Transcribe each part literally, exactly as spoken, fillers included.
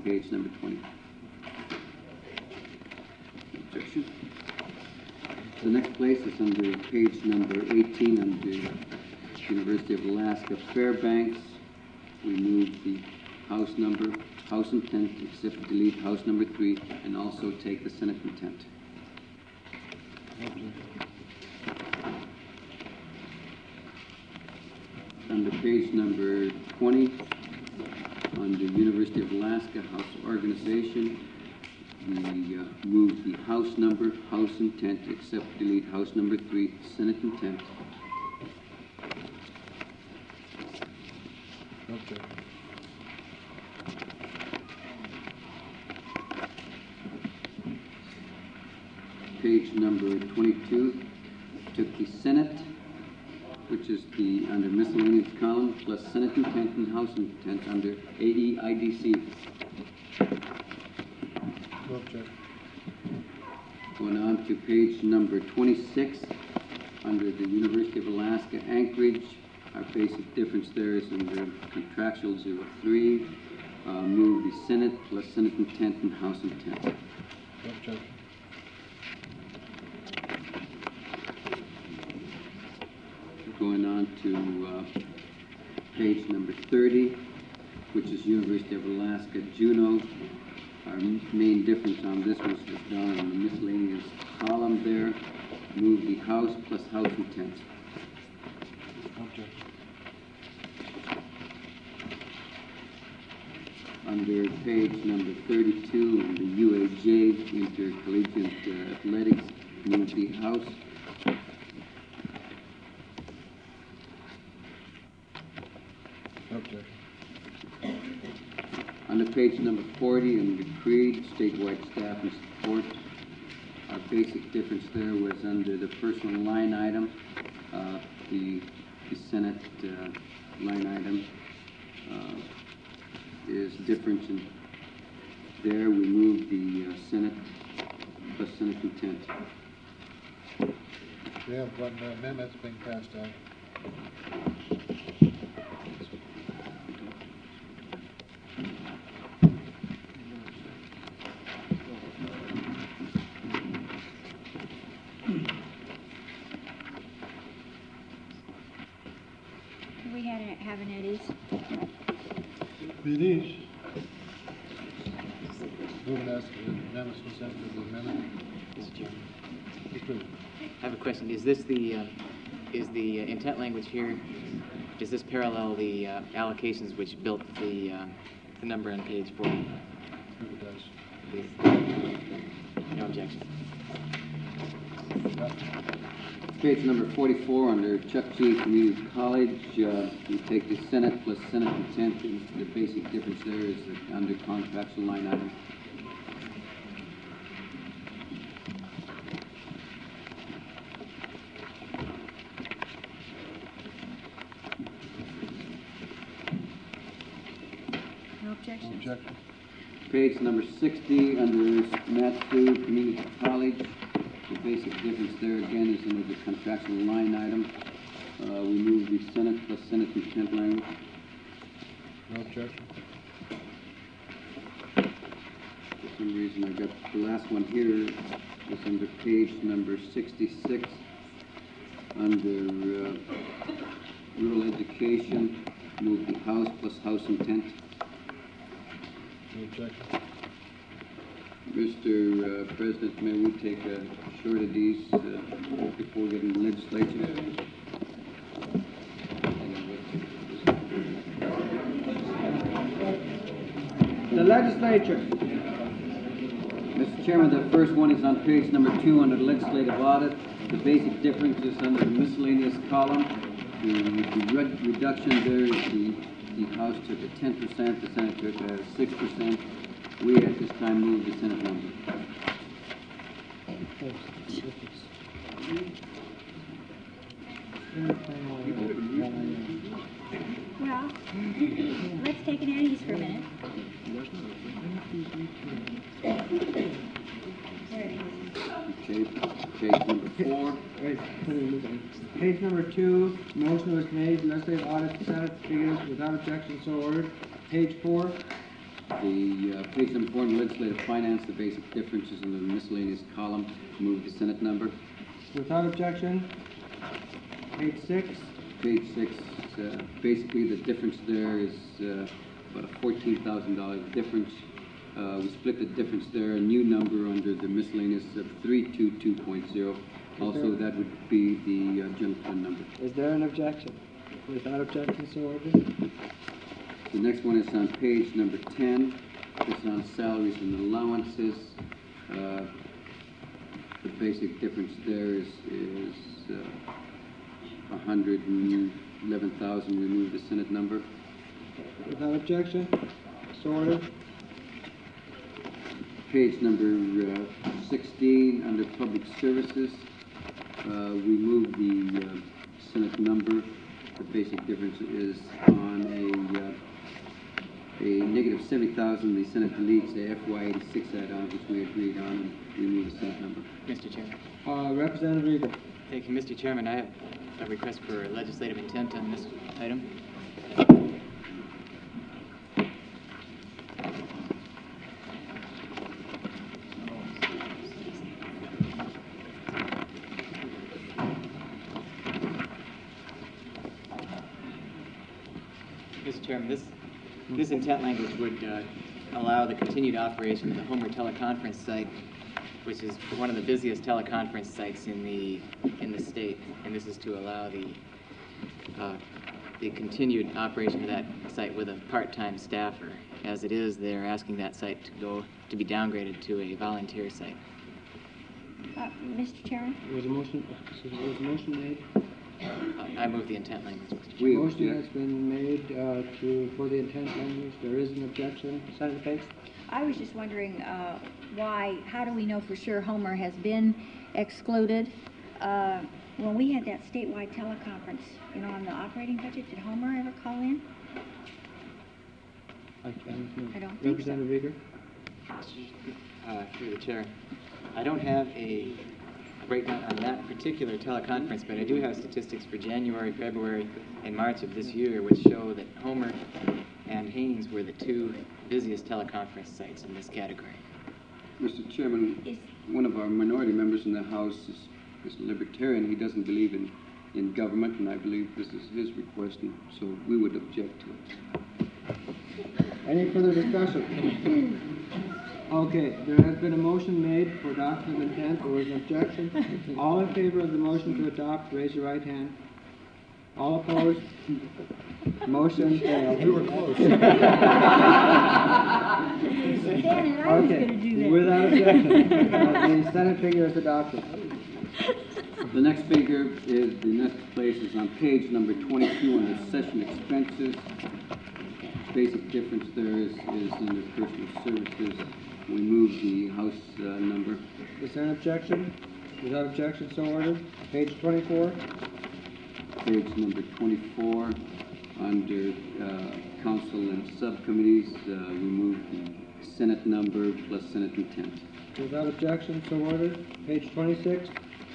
page number twenty. Objection. The next place is under page number eighteen under University of Alaska Fairbanks. We move the house number, house intent, except delete house number three, and also take the Senate intent. Under page number twenty, under University of Alaska House Organization, we uh, move the house number, house intent, except delete house number three, Senate intent. Okay. Page number twenty-two, took the Senate, which is the under miscellaneous column, plus Senate intent and House intent under A E I D C. Okay. Going on to page number twenty-six, under the University of Alaska Anchorage. Our basic difference there is under contractual zero three. Uh, move the Senate plus Senate intent and House intent. Okay. Going on to uh, page number thirty, which is University of Alaska Juneau. Our main difference on this was was down on the miscellaneous column there. Move the House plus House intent. Okay. Under page number thirty-two, under U A J, Intercollegiate uh, Athletics, move the House. Okay. Under page number forty, under Creed, statewide staff and support, our basic difference there was under the personal line item, uh, the, the Senate uh, line item uh, is different in there. We moved the uh, Senate plus Senate intent. We have one uh, amendment that's being passed out. We had it, having it is. It is. Moving as the amendments consent to the amendment. Mister Chairman, Yes, please. I have a question. Is this the, uh, is the uh, intent language here, does this parallel the uh, allocations which built the, uh, the number on page forty? It does. No objection. Yep. Page number forty-four, under Chuck G. Community College, uh, we take the Senate plus Senate intent, and the basic difference there is that under contractual line item. No objection. Objection. Page number sixty, under Matsu Community College, the basic difference there again is under the contractual line item. Uh, we move the Senate plus Senate intent language. No objection. For some reason, I got the last one here is under page number sixty-six, under uh, rural education, move the House plus House intent. No objection. Mister Uh, President, may we take a short of these uh, before getting the legislature? The legislature. Mister Chairman, the first one is on page number two under legislative audit. The basic difference is under the miscellaneous column. The, the red reduction there is the, the House took a ten percent, the Senate took a six percent. We at this time move the Senate number. Well, let's take it at ease for a minute. There it is. Okay, page number four. Wait, page number two, motion was made, legislative audit Senate figures without objection, so ordered. Page four, The uh, page number four in legislative finance, the basic differences in the miscellaneous column, move the Senate number. Without objection. Page six. Page six, uh, basically the difference there is uh, about a fourteen thousand dollar difference. Uh, we split the difference there, a new number under the miscellaneous of three two two point zero. Also, that would be the uh, general fund number. Is there an objection? Without objection, so ordered. The next one is on page number ten. It's on salaries and allowances. Uh, the basic difference there is, is uh, one hundred eleven thousand. Remove the Senate number. Without objection, so ordered. Page number uh, sixteen, under public services, uh, we move the uh, Senate number. The basic difference is on a uh, a negative seventy thousand. The Senate deletes the F Y eighty-six add-on, which we agreed on, and we move the Senate number. Mister Chairman. Uh, Representative Regan. Thank you, Mister Chairman. I have a request for legislative intent on this item. Mister Chairman, this, this intent language would uh, allow the continued operation of the Homer teleconference site, which is one of the busiest teleconference sites in the in the state, and this is to allow the uh, the continued operation of that site with a part-time staffer. As it is, they're asking that site to go to be downgraded to a volunteer site. Uh, Mister Chairman? There was a motion, so there was a motion made. I I move the intent language, Mister Chairman. We Motion object. has been made uh, to, for the intent language. There is an objection. Senator Bates? I was just wondering uh, why, how do we know for sure Homer has been excluded? Uh, When we had that statewide teleconference, you know, on the operating budget, did Homer ever call in? I can't. I don't think so. Representative Regan? Uh, through the chair, I don't have a breakdown on that particular teleconference, but I do have statistics for January, February, and March of this year, which show that Homer and Haynes were the two busiest teleconference sites in this category. Mister Chairman, Is- one of our minority members in the House is, is libertarian. He doesn't believe in, in government, and I believe this is his request, and so we would object to it. Any further discussion? Okay, there has been a motion made for adoption of intent. There was an objection. All in favor of the motion to adopt, raise your right hand. All opposed? Motion failed. We were close. Dan and I was Okay, gonna do that. without objection, uh, the Senate figure is adopted. The next figure is, the next place is on page number twenty-two under session expenses. Basic difference there is, is under personal services. We move the House uh, number. Is there an objection? Without objection, so ordered. Page twenty-four. Page number twenty-four, under uh, council and subcommittees, uh, we move the Senate number plus Senate intent. Without objection, so ordered. Page twenty-six.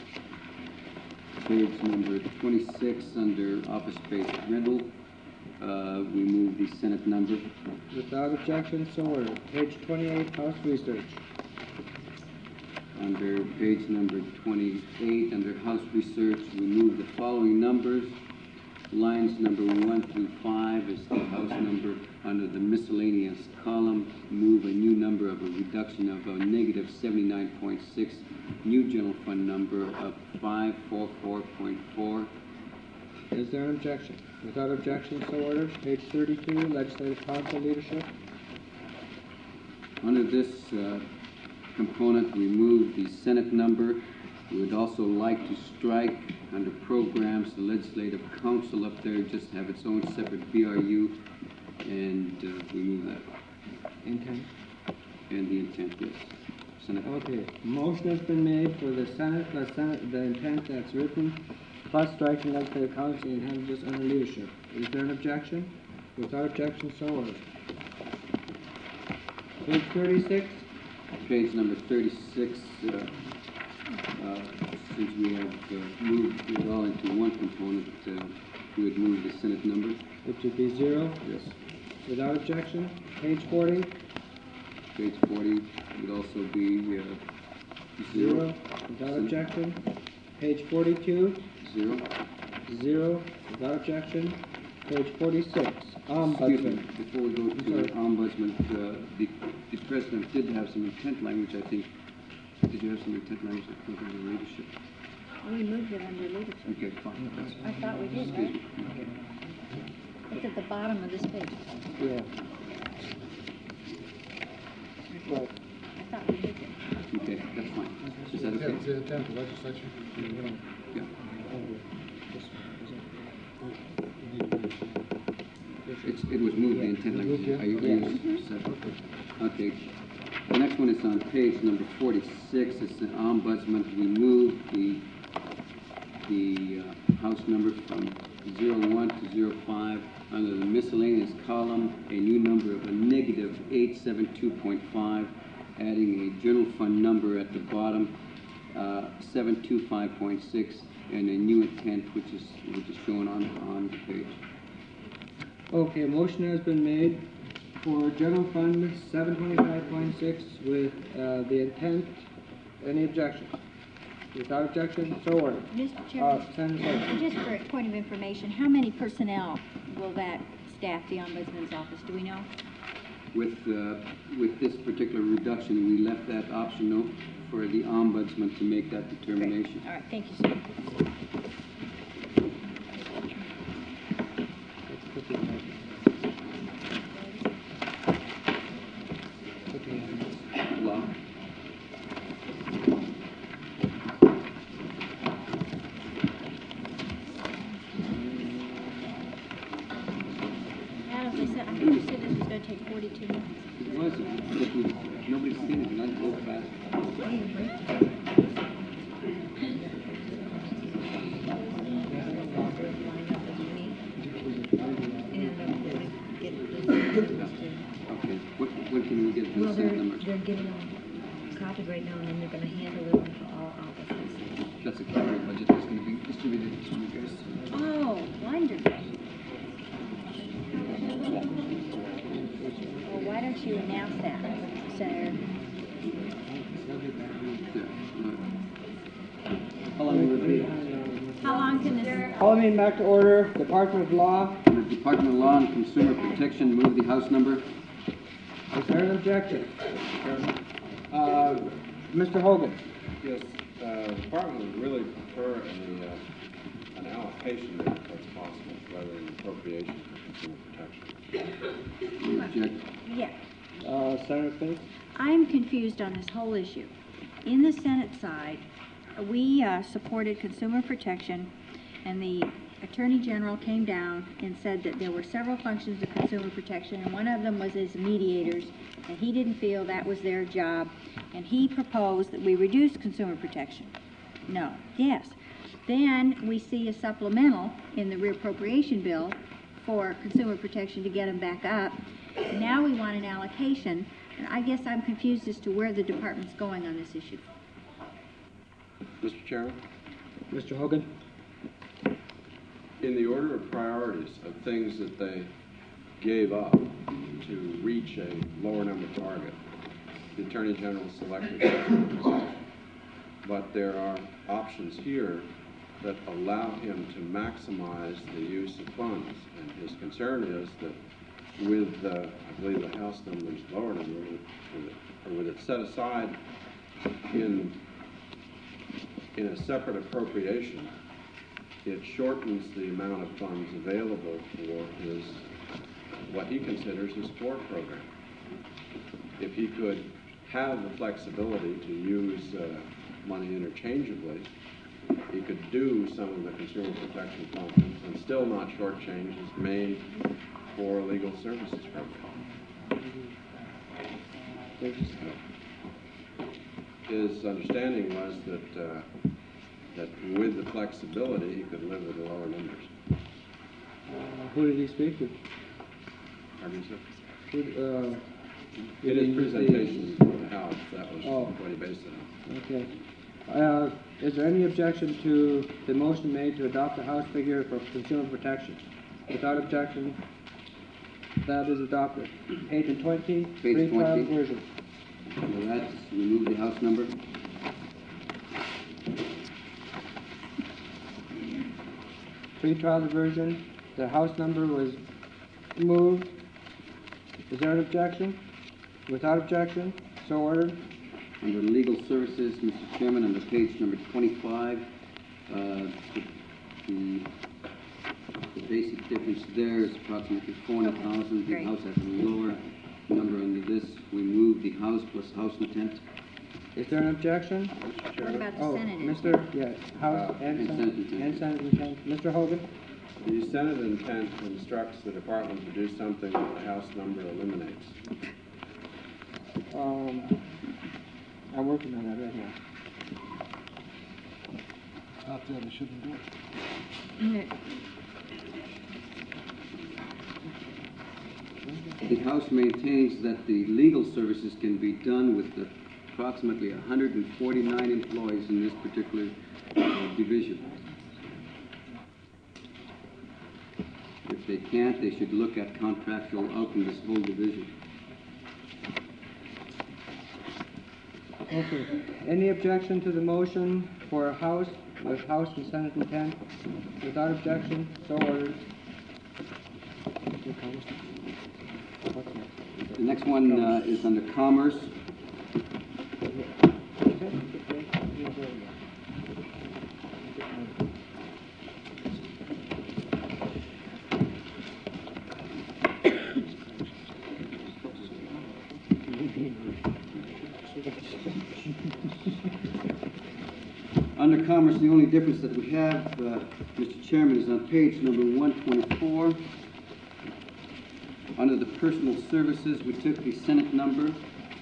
Page number twenty-six, under office space rental, uh, we move the Senate number. Without objection, so ordered. Page twenty-eight, House Research. Under page number twenty-eight, under House Research, we move the following numbers. Lines number one through five is the House number. Under the miscellaneous column, move a new number of a reduction of a negative seventy-nine point six, new general fund number of five four four point four. Is there an objection? Without objection, so ordered. Page thirty-two, Legislative Council Leadership. Under this uh, component, we move the Senate number. We would also like to strike under programs, the Legislative Council up there, just have its own separate B R U, and uh, we move that. Intent. And the intent, yes. Senate. Okay, motion has been made for the Senate plus Senate, the intent that's written, plus striking Legislative Council and having just under leadership. Is there an objection? Without objection, so ordered. Page thirty-six. Page number thirty-six, uh, uh, since we have uh, moved it all into one component, uh, we would move the Senate number. Which would be zero. Yes. Without objection. Page forty. Page forty would also be, uh, Zero, without objection. Page forty-two, Zero. zero, without objection. Page forty-six, Excuse me, ombudsman. before we go to sorry. the ombudsman, uh, the, the president did have some intent language, I think. Did you have some intent language, I think, under leadership? We moved it under leadership. Okay, fine, that's, I thought we did, right? It's at the bottom of this page. Yeah. Right. I thought we did it. okay, that's fine. Is that Yeah, it's okay? the intent of the legislature. Yeah. It's, it was moved, the intent language. Are you, are you set? Okay. The next one is on page number forty-six. It's the ombudsman. We moved the, the uh, house number from zero one to zero five. Under the miscellaneous column, a new number of a negative eight seven two point five, adding a general fund number at the bottom, uh, seven two five point six, and a new intent, which is, which is shown on, on the page. Okay, a motion has been made for general fund seven twenty-five point six with, uh, the intent. Any objection? Without objection, so ordered. Mister Uh, Chairman, Senator Slavin. just for a point of information, how many personnel will that staff the ombudsman's office? Do we know? With, uh, with this particular reduction, we left that optional for the ombudsman to make that determination. All right, thank you, sir. Law. Adam, they said, I thought you said this was gonna take forty-two minutes. It was, but we, nobody's seen it, and I'd go fast. Okay, what, when can we get the Well, they're, Senate numbers? they're getting them copied right now, and then they're gonna handle it to all offices. That's a capital budget that's gonna be distributed to you guys. Oh, wonderful. Well, why don't you announce that, Senator? Yeah. uh, How long will it be? How long can this, Call the meeting back to order. Department of Law. Under Department of Law and Consumer Protection, move the house number. Is there an objection? Uh, Mister Hogan. Yes, uh, the department would really prefer a, uh, an allocation if that's possible, rather than appropriation for consumer protection. You object? yeah. Uh, Senator Spinks. I'm confused on this whole issue. In the Senate side, we uh, supported consumer protection, and the Attorney General came down and said that there were several functions of consumer protection, and one of them was as mediators, and he didn't feel that was their job, and he proposed that we reduce consumer protection. No. Yes. Then we see a supplemental in the reappropriation bill for consumer protection to get them back up. Now we want an allocation, and I guess I'm confused as to where the department's going on this issue. Mister Chairman, Mister Hogan. in the order of priorities of things that they gave up to reach a lower number target, the Attorney General selected that position. But there are options here that allow him to maximize the use of funds. And his concern is that with, uh, I believe the House number is lower than with it, or with it set aside in, in a separate appropriation, it shortens the amount of funds available for his, what he considers his core program. If he could have the flexibility to use uh, money interchangeably, he could do some of the consumer protection functions and still not shortchange his main core legal services program. His understanding was that uh, that with the flexibility, he could live with the lower numbers. Uh, who did he speak to? Pardon me, sir? Who, uh, In his presentation to the House, that was Oh. what he based it on. Okay. Uh, is there any objection to the motion made to adopt the House figure for consumer protection? Without objection, that is adopted. Page twenty, Page free trial twenty. version. So that's, remove the house number. Pre-trial diversion, the house number was moved. Is there an objection? Without objection, so ordered. Under legal services, Mister Chairman, under page number twenty-five, uh, the, the the basic difference there is approximately four hundred thousand. The great. house has a lower number under this. We move the house plus house intent. Is there an objection? What about the Oh, Senate? Mister Yeah, House Uh, and and Senate, Senate intent. and Senate intent. Mister Hogan? The Senate intent instructs the department to do something that the house number eliminates. Um, I'm working on that right now. Stop there, they shouldn't do it. The House maintains that the legal services can be done with the approximately one hundred forty-nine employees in this particular uh, division. If they can't, they should look at contractual out in this whole division. Okay. Any objection to the motion for a House with House and Senate intent? Without objection, so ordered. What's next? The next one uh, is under Commerce. Under Commerce, the only difference that we have, uh, Mister Chairman, is on page number one twenty-four. Under the Personal Services, we took the Senate number.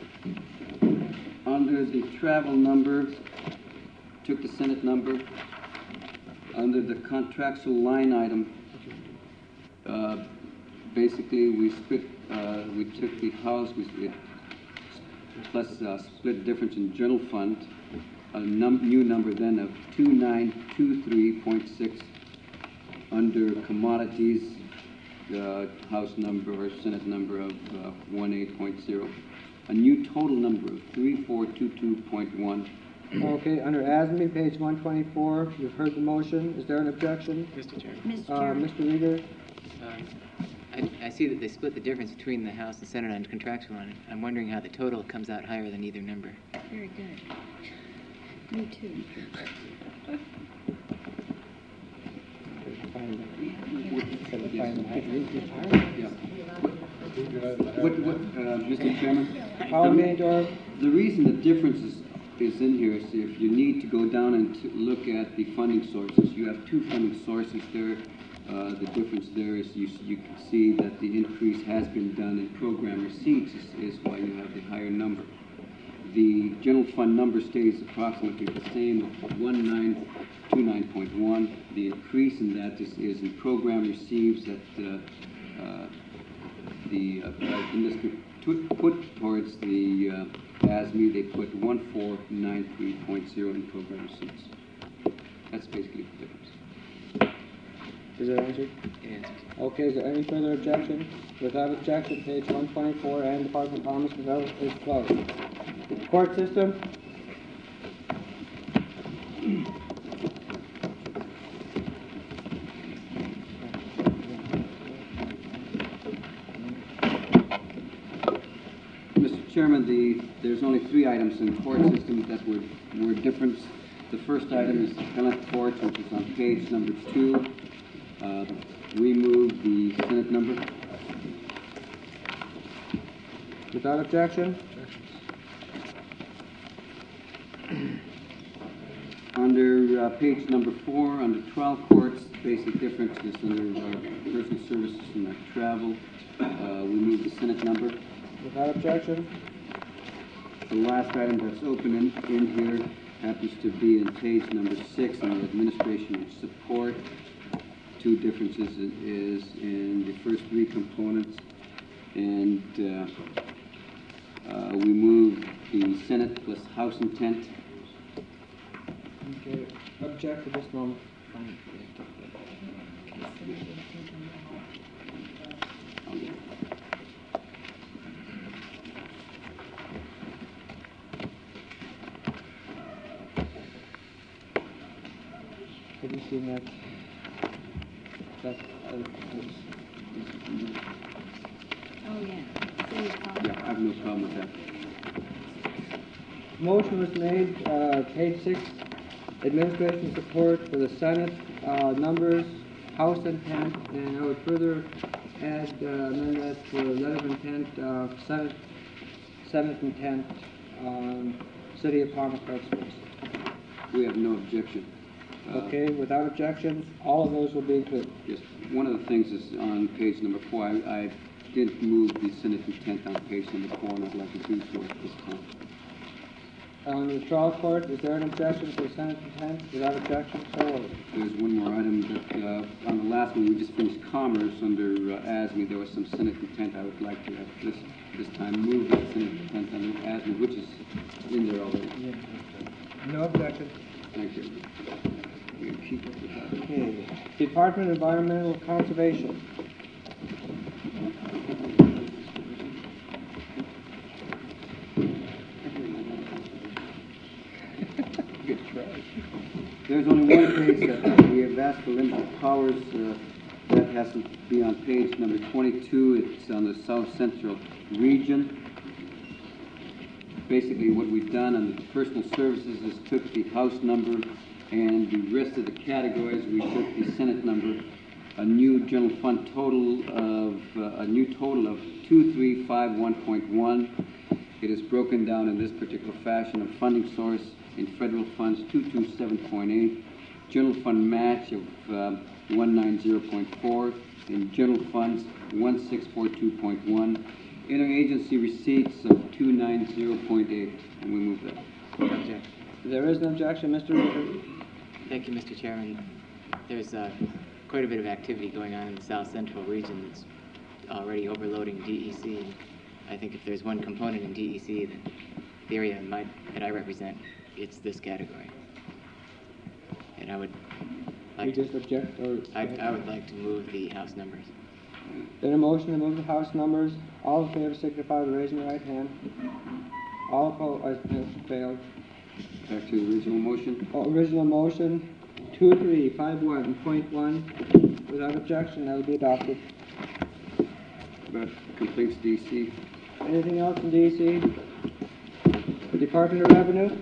Under the Travel number, took the Senate number. Under the Contractual line item, uh, basically, we split, uh, we took the House, we split, plus uh, split difference in General Fund, a num new number then of two nine two three point six. Under Commodities, uh, House number or Senate number of uh, one eight point zero. A new total number of three four two two point one. Okay, under A S M E, page one twenty-four, you've heard the motion. Is there an objection? Mister Chairman, Mister Uh, Chairman, Mister Rieger? um, I, I see that they split the difference between the House and Senate on contractual on it. I'm wondering how the total comes out higher than either number. very good. Me too. Yeah. What, what, uh, Mister Chairman? Howard Maydor? The reason the difference is, is in here is if you need to go down and to look at the funding sources, you have two funding sources there. Uh, the difference there is you, you can see that the increase has been done in program receipts is, is why you have the higher number. The general fund number stays approximately the same at one nine two nine point one. The increase in that is, is in program receives that uh, uh, the uh, in this to put towards the uh, A S M E, they put one four nine three point zero in program receipts. That's basically the difference. Is that answered? It answers. Okay, is there any further objection? Without objection, page one twenty-four and Department of Commerce is closed. Court system? Mister Chairman, the, there's only three items in the court system that were, were different. The first item is the appellate court, which is on page number two. Uh, we moved the Senate number. Without objection? Under uh, page number four, under trial courts, basic difference is under our personal services and our travel. Uh, we moved the Senate number. Without objection? The last item that's open in, in here happens to be in page number six on the administration and support. Two differences i- is in the first three components. And uh, uh, we moved the Senate plus House intent. Okay, object at this moment. Have you seen that? That, uh, it's- Oh, yeah. City of Palm. Yeah, I have no problem with that. Motion was made, uh, page six, administration support for the Senate, uh, numbers, House intent, and I would further add, uh, amend that for letter of intent, uh, Senate, Senate intent, um, City of Palm Schools. We have no objection. Uh, Okay, without objections, all of those will be included. Yes, one of the things is on page number four, I, I did move the Senate intent on page number four, and I'd like to do so at this time. On the trial court, is there an objection to the Senate intent? Without objection, so ordered. There's one more item that, uh, on the last one, we just finished commerce under uh, A S M E. There was some Senate intent. I would like to have this, this time move that Senate intent under A S M E, which is in there already. No objection. Thank you. We keep up with that. Okay, Department of Environmental Conservation. There's only one page that we have asked for limited powers. Uh, that has to be on page number twenty-two. It's on the South Central region. Basically, what we've done on the personal services is took the house number and the rest of the categories. We took the Senate number, a new general fund total of uh, a new total of two three five one point one. It is broken down in this particular fashion: a funding source in federal funds two two seven point eight, general fund match of uh, one nine zero point four, in general funds one six four two point one, interagency receipts of two nine zero point eight, and we move that. Object. There is an objection, Mister Ritter. Thank you, Mister Chairman. There's uh, quite a bit of activity going on in the South Central region that's already overloading D E C. I think if there's one component in D E C that the area in my, that I represent, it's this category. And I would You like to, just object, or? I, I would like to move the house numbers. Then a motion to move the house numbers. All in favor signify by raising your right hand. All opposed, uh, motion failed. Back to the original motion. Oh, original motion, two three five one point one. Without objection, that will be adopted. That completes D C. Anything else in D C? Department of Revenue?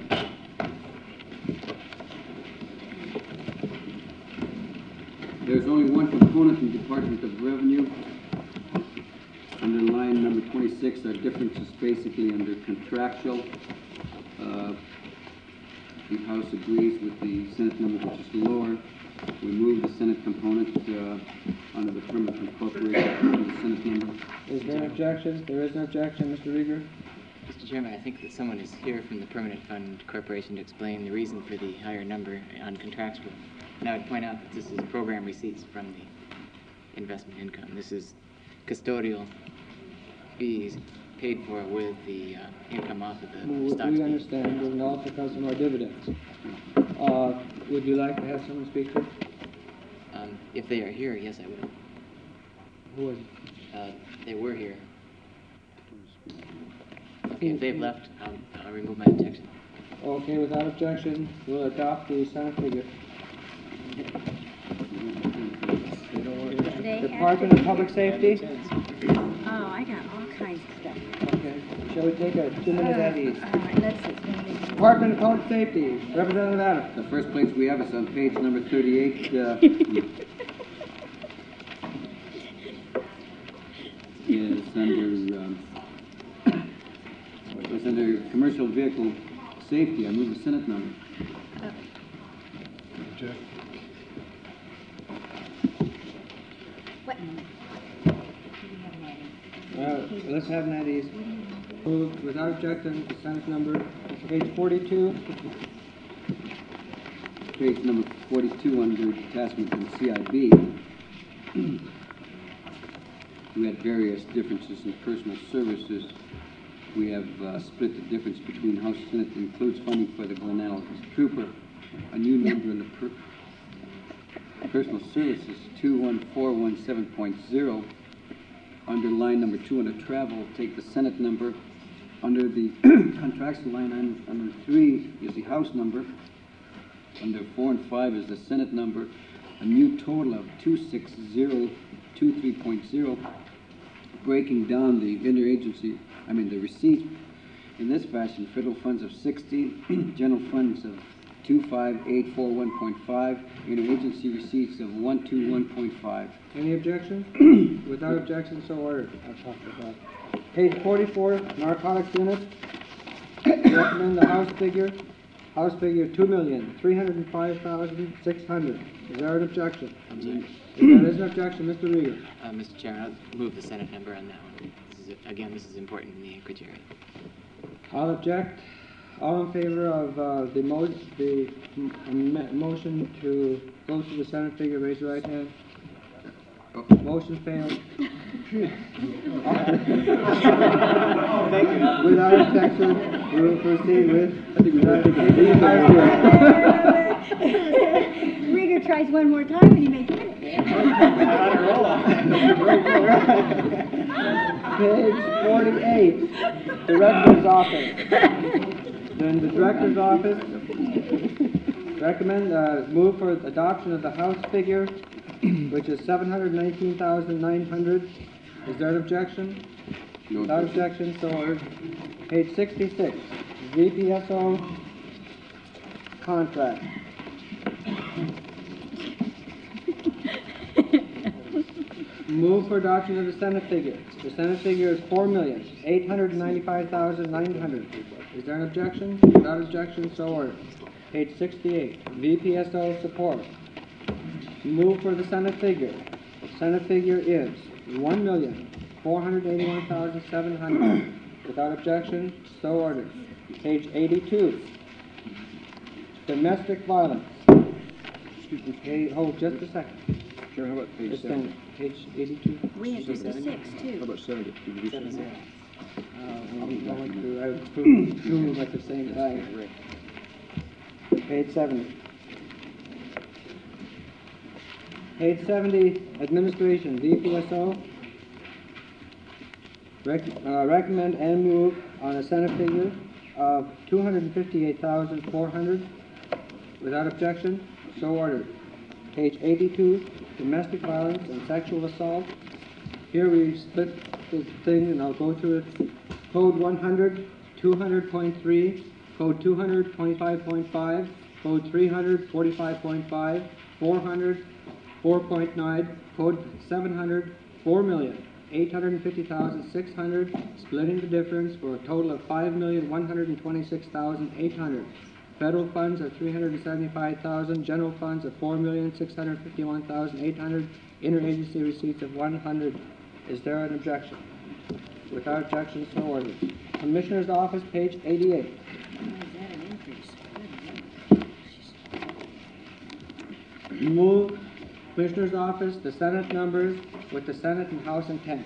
There's only one component in Department of Revenue. Under line number twenty-six, our difference is basically under contractual. Uh, the House agrees with the Senate number, which is lower. We move the Senate component uh, under the permanent appropriation of the Senate number. Is there an objection? There is an objection, Mister Rieger. Mister Chairman, I think that someone is here from the Permanent Fund Corporation to explain the reason for the higher number on contractual. And I would point out that this is program receipts from the investment income. This is custodial fees paid for with the uh, income off of the We stock. we fee. understand, and also customer dividends. Uh, would you like to have someone speak to it? Um, if they are here, yes, I would. Who is? Uh, they were here. Okay, if they've left, I'll, I'll remove my objection. Okay, without objection, we'll adopt the Senate figure. They have Department to- of Public Safety? Oh, I got all kinds of stuff. Okay, shall we take a two-minute at ease? All right, let's see. it's gonna be- Department of Public Safety, Representative Adams. The first place we have is on page number thirty-eight. Uh, is under, um, it's under commercial vehicle safety. I move the Senate number. Object. What? Uh, let's have an at ease. Moved without objection, the Senate number, page forty-two. Page number forty-two under attachment from C I B. We had various differences in personal services. We have uh, split the difference between House and Senate. It includes funding for the Glenelg Trooper, a new number in the per personal services, two one four one seven point zero. Under line number two under travel, take the Senate number. Under the contractual line item number three is the House number, under four and five is the Senate number, a new total of two six zero two three point zero, breaking down the interagency, I mean the receipts in this fashion: federal funds of sixty, general funds of two five eight four one point five, interagency receipts of one two one point five. Any objection? Without objection, so ordered. I'll talk about that. Page forty-four, narcotics unit. Recommend the House figure. House figure two million, three hundred and five thousand, six hundred. Is there an objection? I'm sorry. If there is an objection, Mister Rieger. Uh, Mister Chairman, I'll move the Senate number on that one. This is, again, this is important in the Anchorage area. I'll object. All in favor of uh, the mo the m m motion to go to the Senate figure, raise your right hand. Motion failed. Thank you. Without objection, we will proceed with. I think we Rieger tries one more time and he makes it. Page forty-eight, Director's Office. Then the Director's Office recommend, uh, move for adoption of the House figure, which is seven hundred nineteen thousand nine hundred. Is there an objection? No Without objection. objection, so ordered. Page sixty-six, V P S O contract. Move for adoption of the Senate figure. The Senate figure is four million, eight hundred ninety-five thousand, nine hundred. Is there an objection? Without objection, so ordered. Page sixty-eight, V P S O support. Move for the Senate figure. The Senate figure is one million, four hundred eighty-one thousand, seven hundred. Without objection, so ordered. Page eighty-two, domestic violence. Okay, hold just a second. Sure, how about page Just seven? stand. Page eighty-two. We have fifty-six How too. about seventy? Did you do Seven seventy? zero. Uh, I'm going through, I was doing two at the same time. Page seventy. Page seventy, administration, V P S O. Rec, uh, recommend and move on a Senate figure of two hundred fifty-eight thousand, four hundred. Without objection, so ordered. Page eighty-two, domestic violence and sexual assault. Here we split the thing, and I'll go through it. Code one hundred, two hundred point three, Code two hundred, twenty-five point five, Code three hundred, forty-five point five, four hundred, four point nine, Code seven hundred, four million, eight hundred fifty thousand, six hundred, splitting the difference for a total of five million, one hundred twenty-six thousand, eight hundred. Federal funds of three hundred seventy-five thousand, general funds of four million, six hundred fifty-one thousand, eight hundred, interagency receipts of one hundred. Is there an objection? Without objection, so ordered. Commissioner's Office, page eighty-eight. Move Commissioner's Office, the Senate numbers with the Senate and House intent.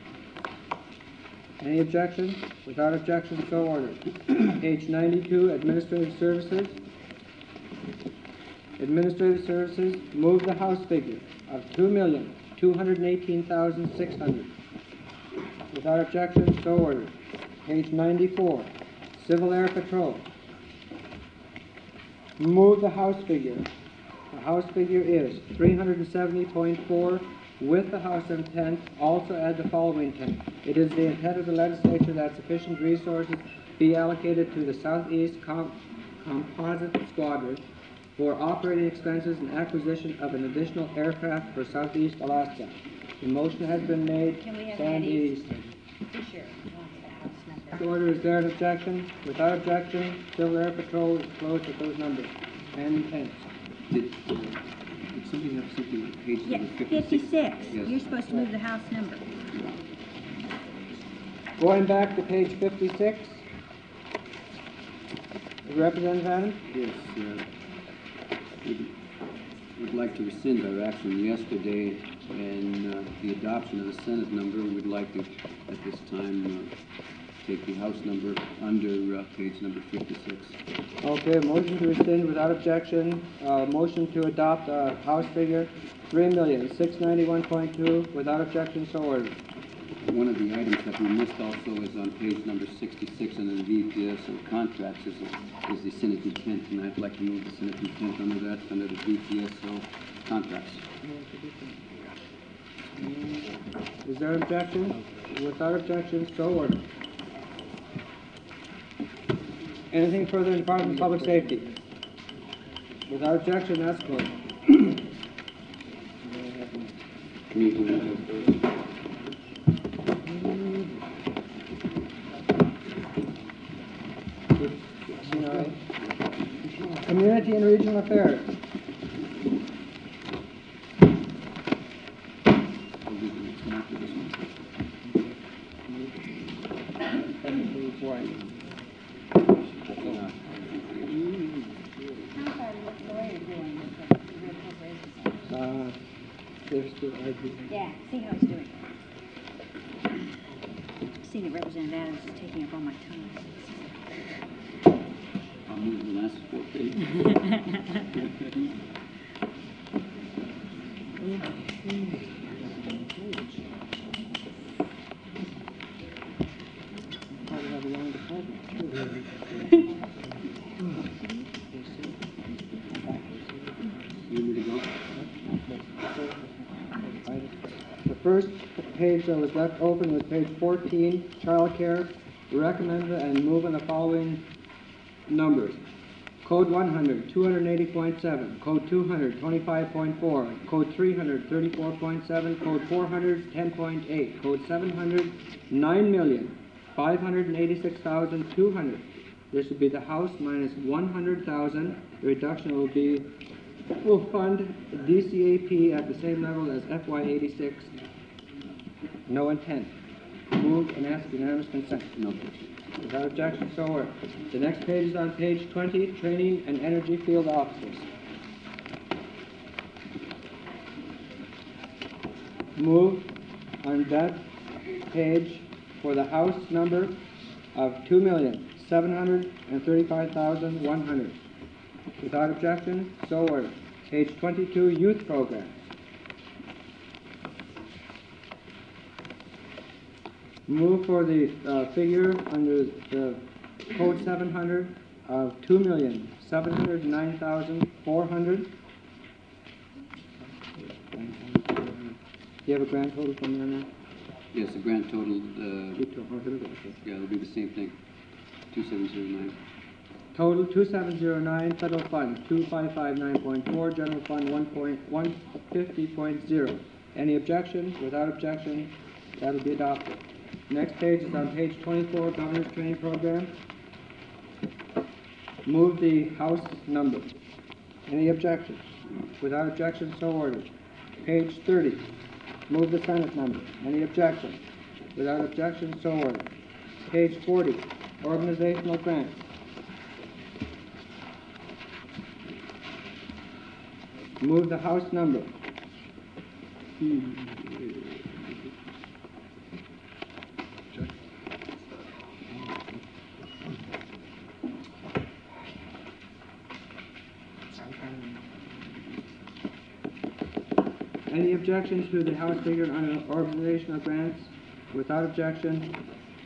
Any objection? Without objection, so ordered. Page ninety-two, Administrative Services. Administrative Services, move the House figure of two million, two hundred eighteen thousand, six hundred. Without objection, so ordered. Page ninety-four, Civil Air Patrol. Move the House figure. The House figure is three hundred seventy point four. With the House intent, also add the following intent. It is the intent of the legislature that sufficient resources be allocated to the Southeast Com Composite Squadron for operating expenses and acquisition of an additional aircraft for Southeast Alaska. The motion has been made. Can we have Sandy Eddie's? Easton. Fisher wants the house number. Order, is there an objection? Without objection, Civil Air Patrol is closed with those numbers and intents. Did, uh, did somebody have something on page Yeah, number fifty-six? fifty-six. Yes. You're supposed to move the house number. Going back to page fifty-six. Representative Adams? Yes, uh, we'd, we'd like to rescind our action yesterday and uh, the adoption of the Senate number. We'd like to, at this time, uh, take the House number under uh, page number fifty-six. Okay, motion to rescind without objection. Uh, motion to adopt uh, House figure three million, six ninety-one point two. Without objection, so ordered. one of the items that we missed also is on page number sixty-six under the V P S and contracts is, is the Senate intent, and I'd like to move the Senate intent under that, under the V P S O contracts. Is there objection? Without objection, so ordered. Anything further in Department of Public Safety? Without objection, that's closed. Community mental first. Community and Regional Affairs. I'll do the next one after this one. Uh, there's still, I Yeah, see how he's doing. See that Representative Adams is taking up all my time. I'll move the last four pages. probably have a long department. You need to go? The first page that was left open was page fourteen, childcare, recommended and moving the following numbers. Code one hundred, two eighty point seven, Code two hundred, twenty-five point four, Code three hundred, thirty-four point seven, Code four hundred, ten point eight, Code seven hundred, nine million, five hundred eighty-six thousand, two hundred. This would be the House minus one hundred thousand. The reduction will be, will fund D C A P at the same level as F Y eighty-six. No intent. Moved and asked unanimous consent. No objection. Without objection, so ordered. The next page is on page twenty, training and energy field officers. Move on that page for the House number of two million, seven hundred thirty-five thousand, one hundred. Without objection, so ordered. Page twenty-two, youth program. Move for the uh, figure under the code seven hundred of two million, seven hundred nine thousand, four hundred. Do you have a grand total from there now? Yes, the grand total, uh, Keep to one hundred, okay. yeah, it'll be the same thing, two seven zero nine. Total two seven zero nine, federal fund two five five nine point four, general fund one point one fifty point zero. Any objection? Without objection, that'll be adopted. Next page is on page twenty-four, Governor's Training Program. Move the House number. Any objections? Without objection, so ordered. Page thirty, move the Senate number. Any objections? Without objection, so ordered. Page forty, organizational grants. Move the House number. Any objections to the House figure on organizational grants? Without objection,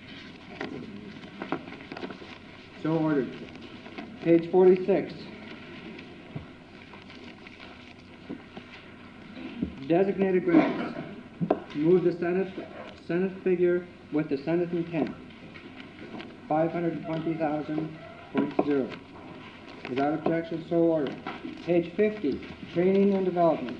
so ordered. Page forty-six. Designated grants. Move the Senate, Senate figure with the Senate intent. five hundred twenty thousand point zero. Without objection, so ordered. Page fifty, training and development.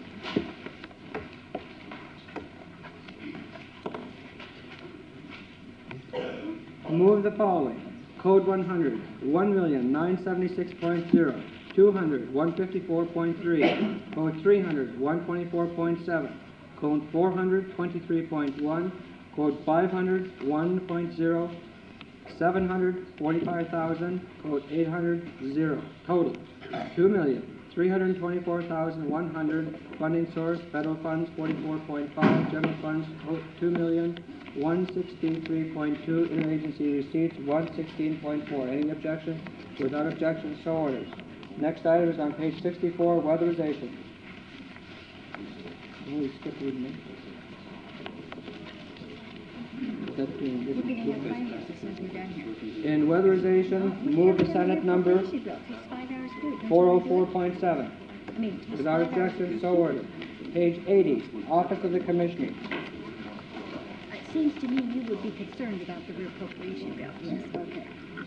Move the following. Code one hundred, one million, nine seventy-six point zero. two hundred, one fifty-four point three. Code three hundred, one twenty-four point seven. Code four hundred, twenty-three point one. Code five hundred, one point zero. seven hundred, forty-five thousand. Code eight hundred, zero. Total, two million, three hundred twenty-four thousand, one hundred. Funding source, federal funds, forty-four point five. General funds, two million, one sixty-three point two. Interagency receipts, one sixteen point four. Any objection? Without objection, so ordered. Next item is on page sixty-four, weatherization. Oh, we skipped reading it. that's being, We're getting into finances since we're done here. in weatherization, move the Senate number Takes five hours to do it. Don't you four oh wanna do four it? point seven. I mean, it takes Without five hours to objection, do so ordered. Page eighty, Office of the Commissioner. it. It seems to me you would be concerned about the reappropriation bill. Yes, okay.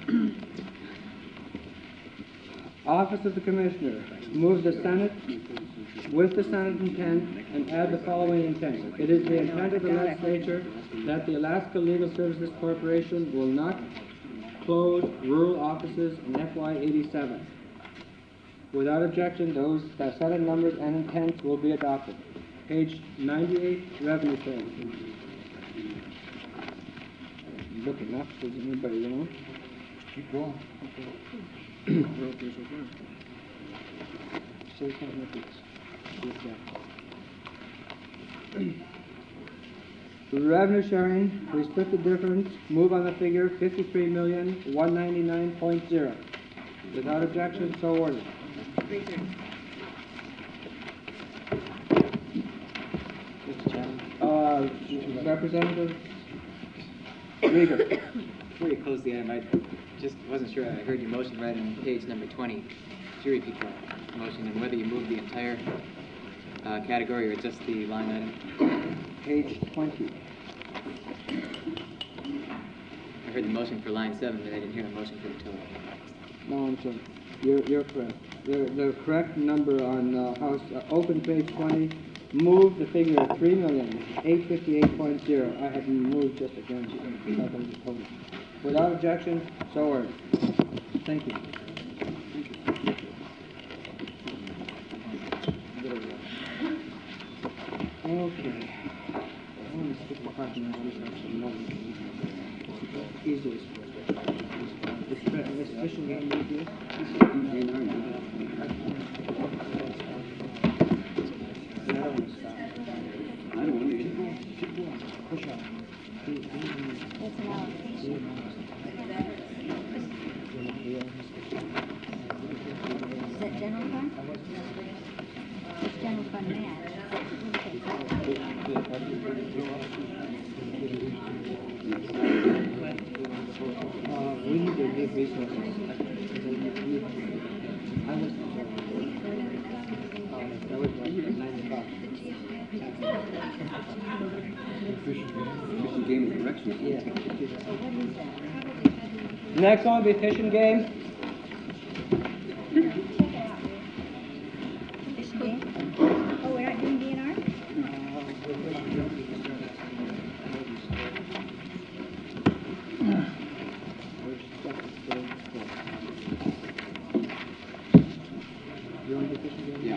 Office of the Commissioner, move the Senate with the Senate intent and add the following intent. It is the intent of the legislature that the Alaska Legal Services Corporation will not close rural offices in F Y eighty-seven. Without objection, those the Senate numbers and intents will be adopted. Page ninety-eight, revenue sharing. Looking up, does anybody know? Keep going. Say something if it's- Revenue sharing, we split the difference, move on the figure fifty-three million, one ninety-nine point zero. Without objection, so ordered. Uh, Representative Rieger. Before you close the item, I just wasn't sure I heard your motion right on page number twenty. Could you repeat that motion and whether you moved the entire uh, category or just the line item? Page twenty. I heard the motion for line seven, but I didn't hear a motion for the total. No, I'm sorry. You're, you're correct. The, the correct number on uh, House, uh, open page twenty, move the figure of three million, eight fifty-eight point zero. I have moved just against it. Not on the total. Without objection, so ordered. Thank you. Okay. I want to skip the parking lot resource for a moment. Easiest. This this fishing game easiest? I don't want to stop. I don't want to. Keep going. Push up. That's an allocation. Is that general fund? It's general fund match. Uh, we need to give resources. I was, uh, that was like nine o'clock. Fishing game correction. Yeah. Next one will be fishing game. Fishing game? Oh, we're not doing D N R? Yeah.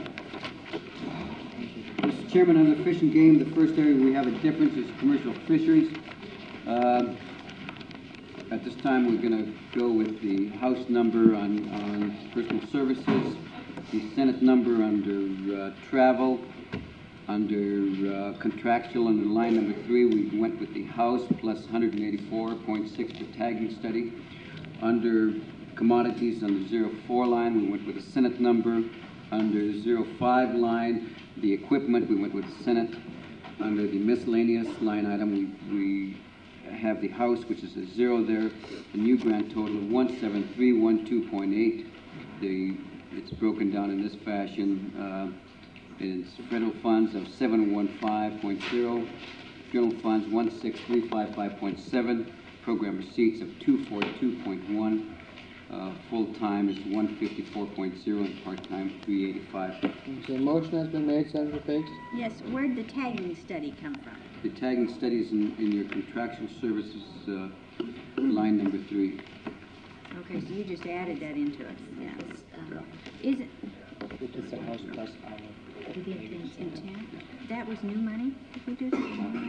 Mister Chairman, on the fishing game, the first area we have a difference is commercial fisheries. Uh, At this time, we're going to go with the House number on, on personal services, the Senate number under uh, travel, under uh, contractual, under line number three, we went with the House plus one hundred eighty-four point six for tagging study. Under commodities, on the zero four line, we went with the Senate number. Under zero five line, the equipment, we went with the Senate. Under the miscellaneous line item, we, we have the House, which is a zero there, a new grand total of one seven three one two point eight. The, it's broken down in this fashion. Uh, it's federal funds of seven one five point zero, general funds one six three five five point seven, program receipts of two forty-two point one, uh, full-time is one fifty-four point zero, and part-time three eighty-five. So motion has been made, Senator Figgs. Yes, where'd the tagging study come from? The tagging studies in, in your contractual services, uh, line number three. Okay, so you just added that into it, yes. Um, Is it, It's a House plus our. intent? That was new money? Did we do that?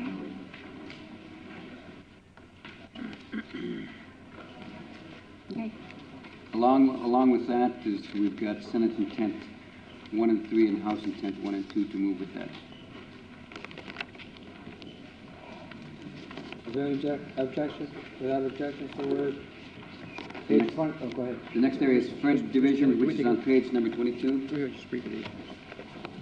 Okay, Along, along with that is we've got Senate intent one and three and House intent one and two to move with that. Is there any object, objection? Without objection, so ordered. Page twenty, oh, go ahead. The next area is Fred Division, which is on page number twenty-two.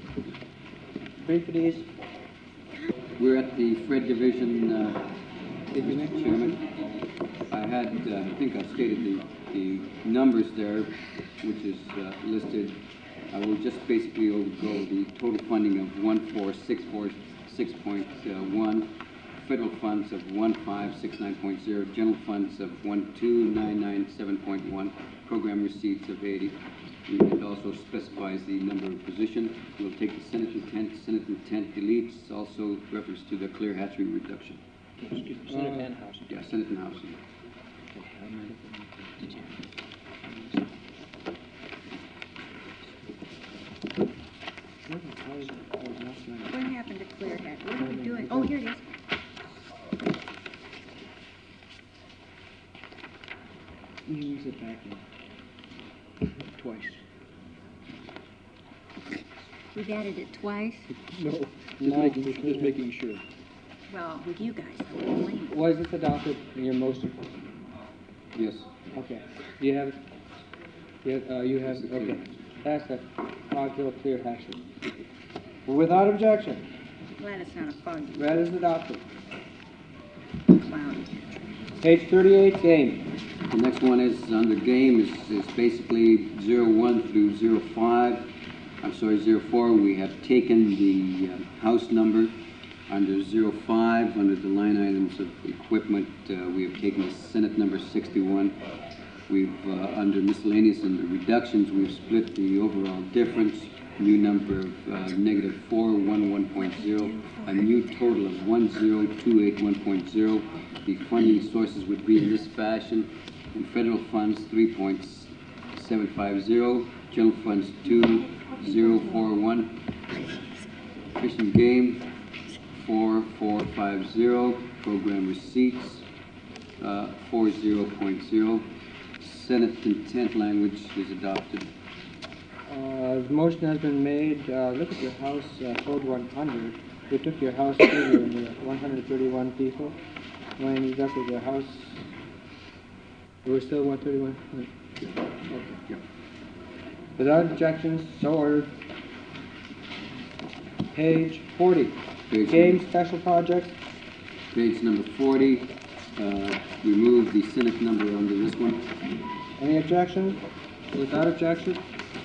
Brief it is. We're at the Fred Division, uh, Did you make a Chairman, I had, uh, I think I stated the, the numbers there, which is uh, listed. I will just basically overgo the total funding of one four six four six point one, federal funds of one five six nine point zero, general funds of one two nine nine seven point one, program receipts of eighty. It also specifies the number of position. We'll take the Senate intent, Senate intent deletes, also reference to the clear hatchery reduction. Senate and House. Yeah, Senate and House. What happened to Clear Hat? What are we doing? Oh, here it is. He moves it back in. Twice. We've added it twice. No, just No. making, just making sure. Well, with you guys, I wouldn't blame you. Was this adopted in your motion? Yes. Okay. Do you have, it? you have, uh, you have, okay. That's a Cogdill clear hatchery. Without objection, Glad it's not a bug. that is adopted. Clown. Page thirty-eight, game. The next one is, under game, is, is basically zero one through zero five. I'm sorry, zero four. We have taken the uh, house number. Under zero five, under the line items of equipment, uh, we have taken the Senate number sixty-one. We've, uh, under miscellaneous and the reductions, we've split the overall difference. New number of uh, negative four one one point zero, a new total of one zero two eight one point zero. The funding sources would be in this fashion: in federal funds three point seven five zero, general funds two zero four one, fish and game four four five zero, program receipts uh, four zero point zero. Senate intent language is adopted. Uh, the motion has been made. Uh, look at your House uh, Code one hundred. We took your House figure and your one hundred thirty-one people. When you got to the House, it was still one thirty-one? Okay. Yeah. Without objections, so ordered. Page forty. Page Game special projects. Page number forty, uh, remove the Senate number under this one. Any objections? Without objection?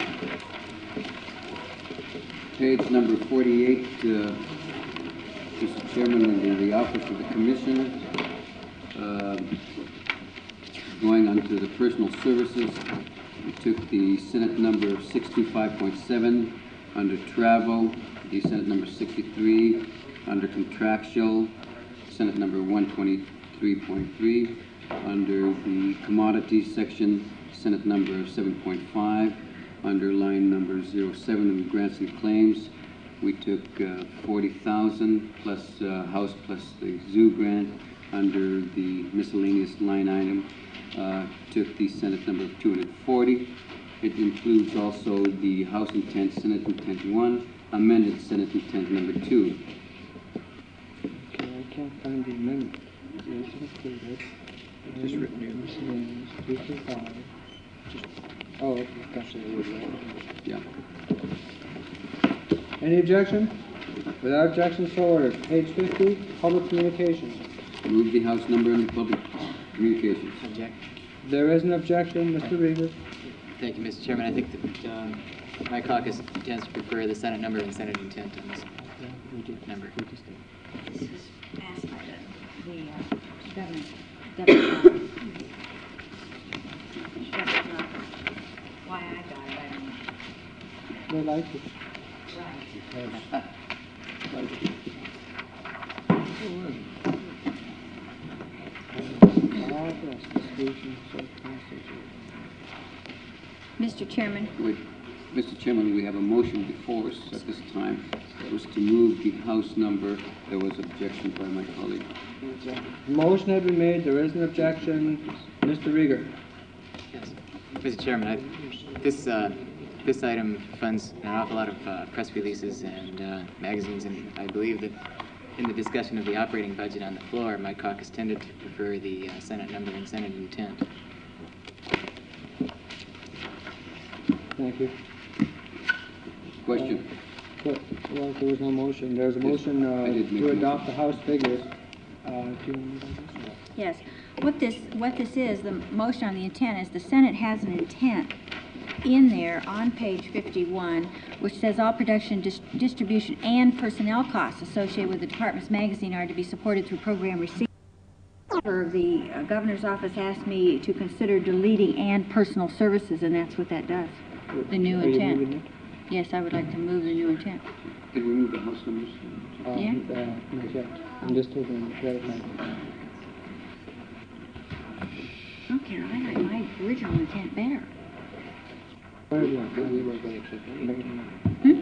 Page number forty-eight, uh, Mister Chairman, under the Office of the Commissioner, uh, going on to the Personal Services, we took the Senate number six two five point seven, under Travel, the Senate number sixty-three, under Contractual, Senate number one twenty-three point three, under the Commodities section, Senate number seven point five, under line number zero seven in grants and claims, we took uh, forty thousand plus uh, House plus the zoo grant. Under the miscellaneous line item, uh, took the Senate number of two hundred forty. It includes also the House intent, Senate intent one, amended Senate intent number two. Okay, I can't find the amendment. Just written in. Miscellaneous, two through five. Oh, okay, gotcha. Yeah. Any objection? Without objection, so ordered. Page fifty, public communications. Move the House number under public communications. Object. There is an objection, Mister Rieger. Thank you, Mister Chairman. I think that um, my caucus tends to prefer the Senate number and Senate intent on this number. This was passed by the, the uh, government, government office. Government office. Why I got it, I don't know. They like it. Mister Chairman, Wait, Mister Chairman, we have a motion before us at this time. It was to move the House number. There was objection by my colleague. Motion has been made, there is an objection. Mister Rieger. Yes. Mister Chairman, I, this, uh, this item funds an awful lot of uh, press releases and uh, magazines, and I believe that in the discussion of the operating budget on the floor, my caucus tended to prefer the uh, Senate number and Senate intent. Thank you. Question? But, well, there was no motion. There's a motion I uh, did make to a adopt the House figures. Uh, do you want to do this? Yes. What this, what this is, the motion on the intent is the Senate has an intent in there on page fifty-one, which says all production, dis- distribution, and personnel costs associated with the department's magazine are to be supported through program receipts. The uh, governor's office asked me to consider deleting and personal services, and that's what that does, the new Are you moving intent. Yes, I would like to move the new intent. Can we move the house numbers? it? Um, Yeah. uh, not yet. I'm just taking credit card. Okay, I like my original intent better. Where do you want? Hmm?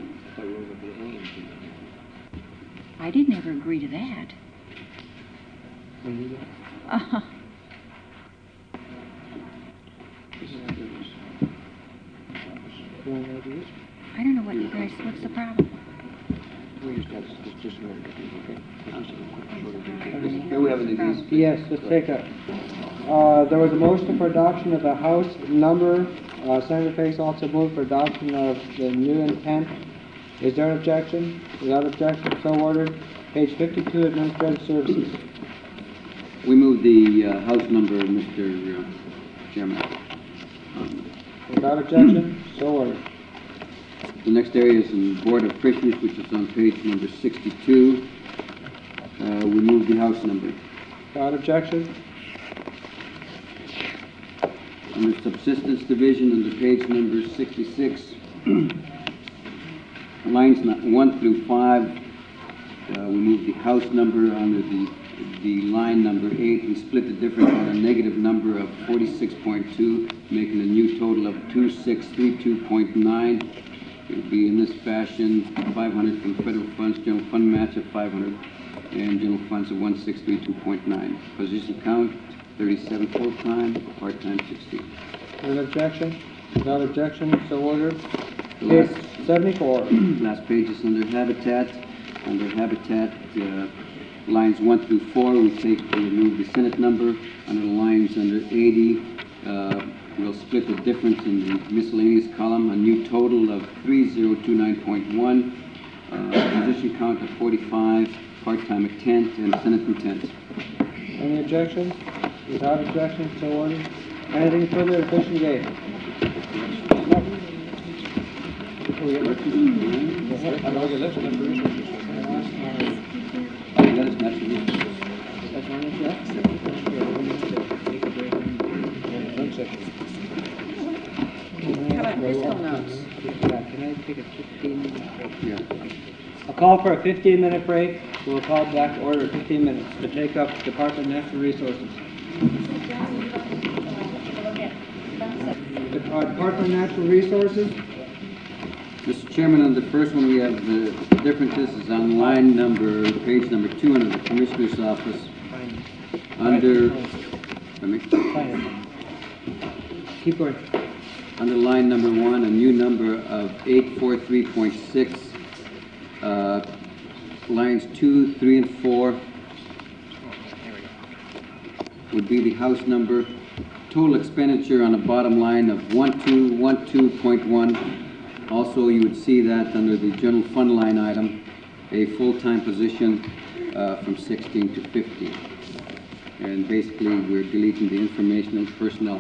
I did never agree to that. Uh-huh. I don't know what you guys, what's the problem? Here we have an these. Yes, let's take a, uh, there was a motion for adoption of the house number. Uh, Senator Pace also moved for adoption of the new intent. Is there an objection? Without objection, so ordered. Page fifty-two, Administrative Services. We move the uh, house number, Mister uh, Chairman. Um, Without objection, so ordered. The next area is in Board of Fisheries, which is on page number sixty-two. Uh, we move the house number. Without objection, Under Subsistence Division, under page number sixty-six, lines not one through five, uh, we move the house number under the, the line number eight. We split the difference on a negative number of forty-six point two, making a new total of two six three two point nine. It would be in this fashion: five hundred from federal funds, general fund match of five hundred, and general funds of one six three two point nine. Position count, thirty-seven full-time, part-time sixteen. an objection? Without objection, so ordered. The Page last, seventy-four. last page is under Habitat. Under Habitat, uh, lines one through four, we take, we remove the Senate number. Under the lines under eighty, uh, we'll split the difference in the miscellaneous column, a new total of three zero two nine point one, uh, position count of forty-five, part-time at ten, and Senate intent. Any objections? Without objection, so ordered. Anything further at Fish and Game? Let us match the How about fiscal notes? Can I take a fifteen minute break? Yeah. I'll call for a fifteen minute break. We'll call back to order fifteen minutes to take up Department of Natural Resources. The uh, Department of Natural Resources, Mister Chairman, on the first one, we have the differences is on line number, page number two under the Commissioner's office. Under, let me, keep going. under line number one, a new number of eight four three point six, uh, lines two, three, and four would be the house number. Total expenditure on the bottom line of one two one two point one. Also, you would see that under the general fund line item, a full-time position uh, from sixteen to fifty. And basically, we're deleting the informational personnel.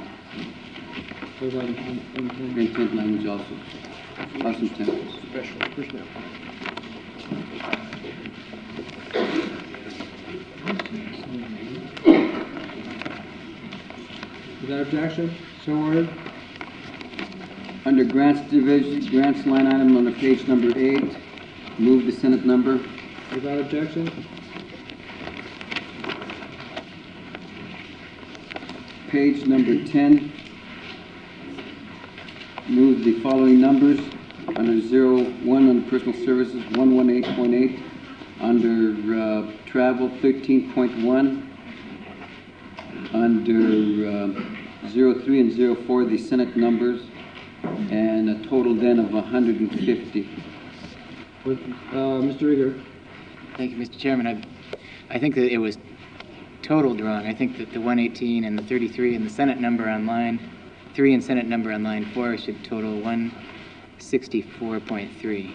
Intent language also. Plus intent. Special personnel. Without objection, so ordered. Under grants division, grants line item on the page number eight, move the Senate number. Without objection, Page number ten, move the following numbers. Under zero one on personal services, one one eight point eight. Under uh, travel, thirteen point one. Under uh, zero three and zero four, the Senate numbers, and a total then of one hundred fifty. with, uh, Mister Rieger. Thank you, Mister Chairman. I, I think that it was totaled wrong. I think that the one eighteen and the thirty-three and the Senate number on line three and Senate number on line four should total one sixty-four point three.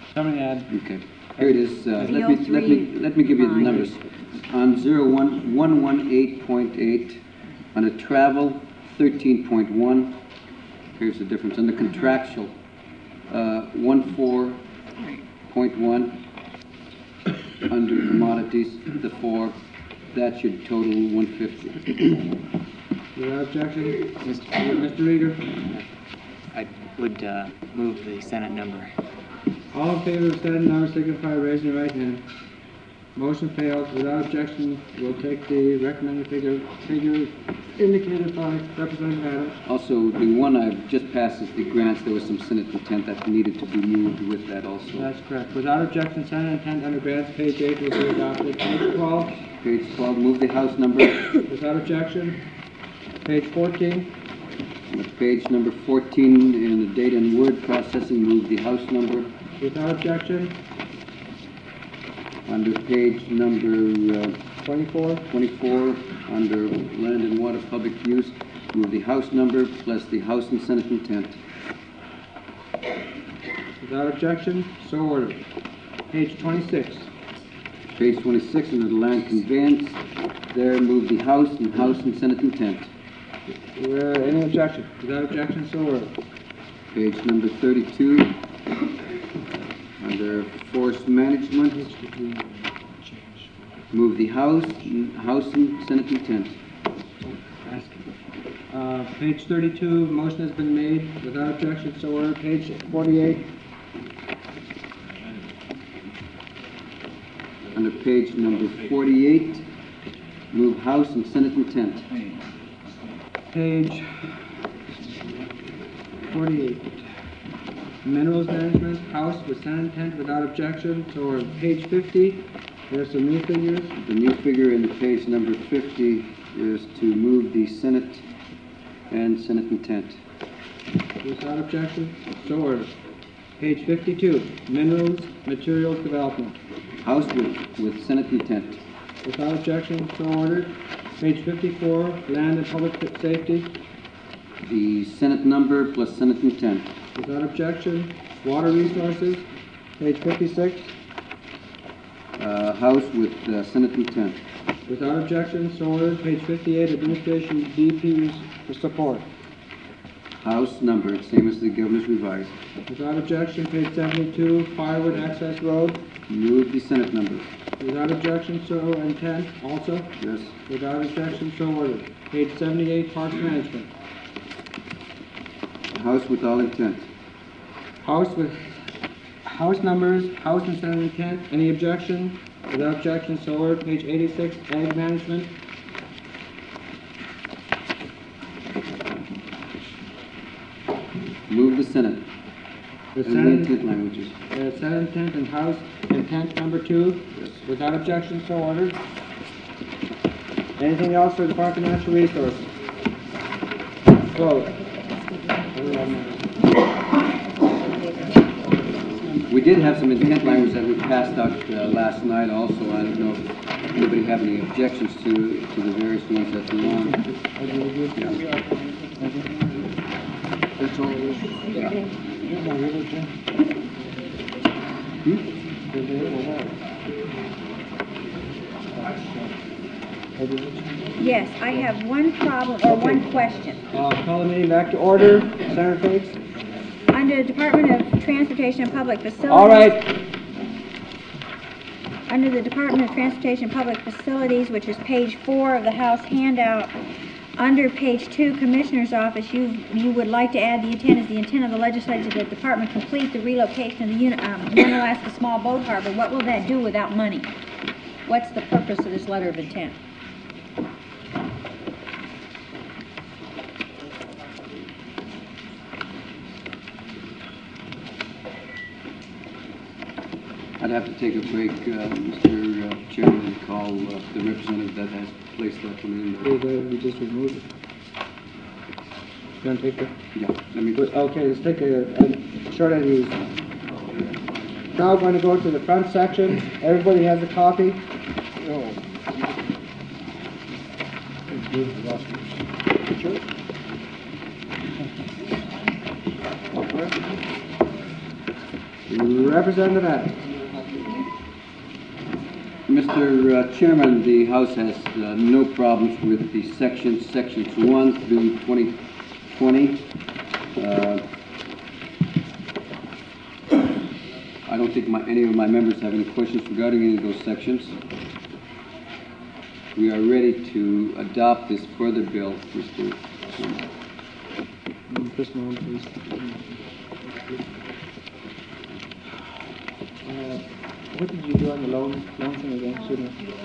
Somebody add. Okay, here it is, uh, let me, let me, three oh three let me give you the nine. numbers. On zero one, one one eight point eight, under travel, thirteen point one, here's the difference, under contractual, uh, one four point one, under commodities, the four, that should total one fifty. Without objection, Mister Mister Rieger. I would uh, move the Senate number. All in favor of said number signify by raising your right hand. Motion fails. Without objection, we'll take the recommended figure, figure indicated by Representative Adams. Also, the one I've just passed is the grants, there was some Senate intent that needed to be moved with that also. That's correct. Without objection, Senate intent under grants, page eight will be adopted. Page twelve, Page twelve, move the House number. without objection. Page fourteen, On page number fourteen, in the data and word processing, move the House number. without objection. Under page number uh, Twenty-four, twenty-four, under land and water public use, move the House number plus the House and Senate intent. without objection, so ordered. Page twenty-six, Page twenty-six, under the land conveyance, there move the House and House and Senate intent. where, any objection? Without objection, so ordered. Page number thirty-two, under forest management, move the House, and House and Senate intent. Uh, page thirty-two, motion has been made, without objection, so ordered. Page forty-eight, Under page number forty-eight, move House and Senate intent. page forty-eight. Minerals management, House with Senate intent, without objection, so ordered. Page fifty, there's some new figures. The new figure in page number fifty is to move the Senate and Senate intent. Without objection, so ordered. Page fifty-two, minerals, materials development, House with, with Senate intent. without objection, so ordered. Page fifty-four, land and public safety, The Senate number plus Senate intent. without objection. Water resources, page fifty-six, Uh, House with uh, Senate intent. without objection, so ordered. Page fifty-eight, administration D Ps for support, House number, same as the governor's revised. without objection. Page seventy-two, firewood access road, Move the Senate number. without objection, so intent also, Yes. without objection, so ordered. Page seventy-eight, parks management, House with all intent. house with, house numbers, house and senate intent, any objection? Without objection, so ordered. Page eighty-six, ag management, Move the Senate. the And the senate, intent languages. uh, senate intent and house intent number two, without objection, so ordered. Anything else for Department of Natural Resources? Closed. We did have some intent language that we passed out uh, last night also. I don't know if anybody have any objections to, to the various ones that's along. That's all it is. Yeah. Yes, I have one problem, or one question. Uh, call the meeting back to order. Senator Frakes? Under the Department of Transportation and Public Facilities. All right. Under the Department of Transportation and Public Facilities, which is page four of the House handout, under page two, Commissioner's Office, you, you would like to add the intent is the intent of the legislature that the department complete the relocation of the uni, um, Unalaska Small Boat Harbor. What will that do without money? What's the purpose of this letter of intent? I'd have to take a break, uh, Mister uh, Chairman, and call uh, the representative that has placed that one in. Okay, we just removed it. You want to take the? Yeah, let me, Okay, let's take a, a short of these. Now we're going to go to the front section. Everybody has a copy. Representative Adams. Mister uh, Chairman, the House has uh, no problems with the sections, sections one through twenty twenty. Uh, I don't think my, any of my members have any questions regarding any of those sections. We are ready to adopt this further bill, Mister Chairman. This one, please. Uh, What did you do on the loan, loan thing again, Susan?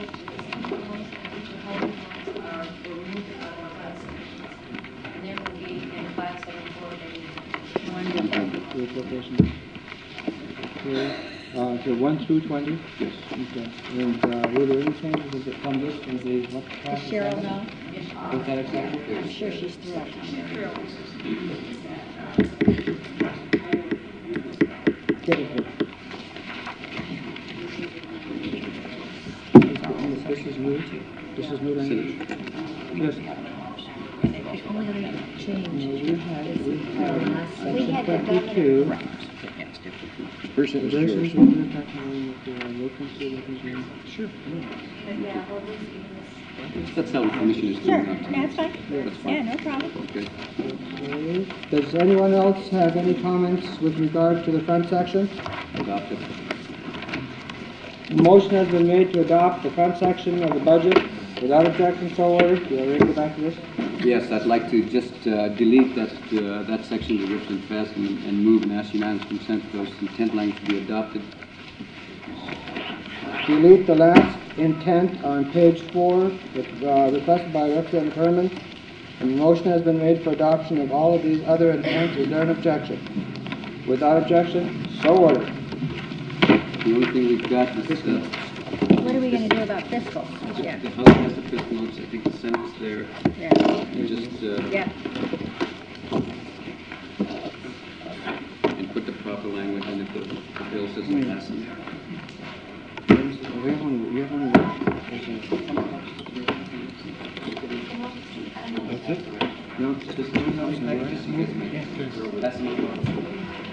The appropriation. Okay, uh, so one through twenty? Yes. Okay, and, uh, were there any changes, was it from this, was the, what? Does Cheryl know? Was that accepted? I'm sure she's thrilled. Get it, please. This is new, this is new language? Yes. The only other change No, we had, we had We section had the twenty-two. governor. Versus Versus what we're talking about, uh, local citizens. Sure. That's how the commission is Sure, doing that tonight. that's fine. That's fine. Yeah, no problem. Okay. Okay. Does anyone else have any comments with regard to the front section? Adopt it. Motion has been made to adopt the front section of the budget without objection, so ordered. You ready to go back to this? Yes, I'd like to just uh, delete that, uh, that section of the Richland Fest and, and move and ask unanimous consent for those intent language to be adopted. Delete the last intent on page four, uh, requested by Representative Herman. And the motion has been made for adoption of all of these other intents. Is there an objection? Without objection, so ordered. The only thing we've got is, uh, What are we gonna do about fiscal? Yeah, the House has the fifth notes, I think the Senate's there. yeah, You just, uh, yeah. and put the proper language in if the, the bill says it has them. We have only, we have only one. That's it? No, it's just, that's my vote.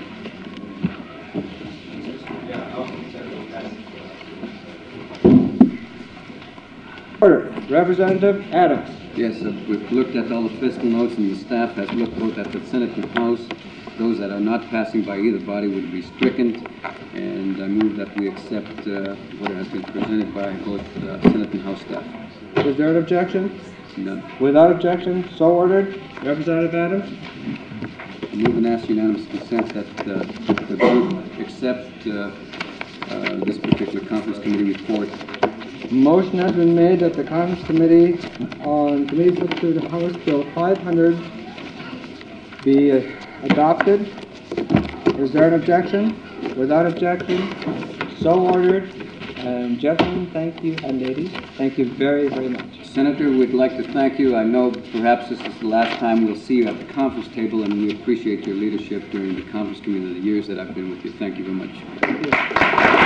Order. Representative Adams. Yes, uh, we've looked at all the fiscal notes, and the staff has looked both at the Senate and House. Those that are not passing by either body would be stricken, and I move that we accept uh, what has been presented by both uh, Senate and House staff. Is there an objection? None. Without objection, so ordered. Representative Adams. I move and ask unanimous consent that uh, the group accept uh, uh, this particular conference committee report. Motion has been made that the Conference Committee on Committee put to the House Bill five hundred be uh, adopted. Is there an objection? Without objection, so ordered. And gentlemen, thank you, and ladies, thank you very, very much. Senator, we'd like to thank you. I know perhaps this is the last time we'll see you at the conference table, and we appreciate your leadership during the conference committee, the years that I've been with you. Thank you very much. Thank you.